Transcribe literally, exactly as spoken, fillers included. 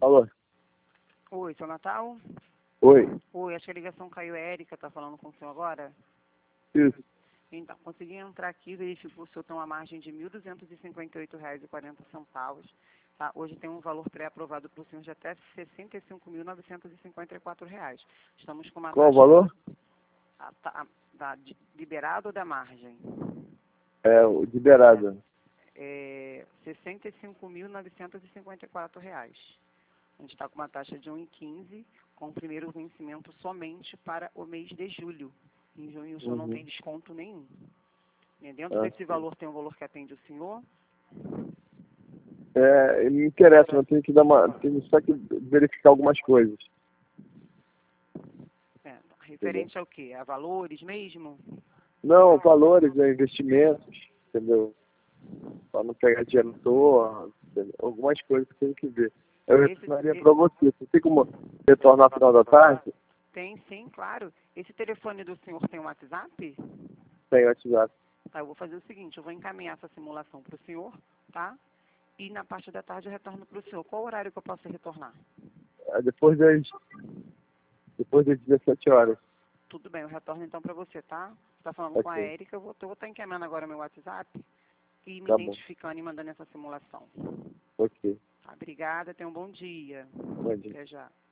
Alô? Oi, seu Natal? Oi. Oi, acho que a ligação caiu. É Érica, tá falando com o senhor agora? Isso. Então, consegui entrar aqui, verificou o senhor tem uma margem de mil duzentos e cinquenta e oito reais e quarenta centavos. Tá? Hoje tem um valor pré-aprovado para o senhor de até sessenta e cinco mil novecentos e cinquenta e quatro reais. Estamos com uma Qual o taxa... valor? A, a, da, de, liberado ou da margem? É, o liberado. É, sessenta e cinco mil novecentos e cinquenta e quatro reais. A gente está com uma taxa de um vírgula quinze, com o primeiro vencimento somente para o mês de julho. Em junho o senhor Uhum. não tem desconto nenhum. E dentro Ah, desse sim. valor tem um valor que atende o senhor? É, me interessa, mas tenho que dar uma. Tenho só que verificar algumas coisas. É, referente ao quê? A valores mesmo? Não, valores, né, investimentos, entendeu? Para não pegar dinheiro à toa, entendeu? Algumas coisas que eu tenho que ver. Eu Esse, retornaria esse, para você. Você tem como retornar no final da tarde? tem sim, claro. Esse telefone do senhor tem um WhatsApp? Tem WhatsApp. Tá, eu vou fazer o seguinte, eu vou encaminhar essa simulação para o senhor, tá? E na parte da tarde eu retorno para o senhor. Qual horário que eu posso retornar? É, depois das, depois das dezessete horas. Tudo bem, eu retorno então para você, tá? Você está falando com a Ok. Érica, eu vou estar encaminhando agora meu WhatsApp e me Tá bom. identificando e mandando essa simulação. Ok. Tá, obrigada, tenha um bom dia. Bom dia. Até já.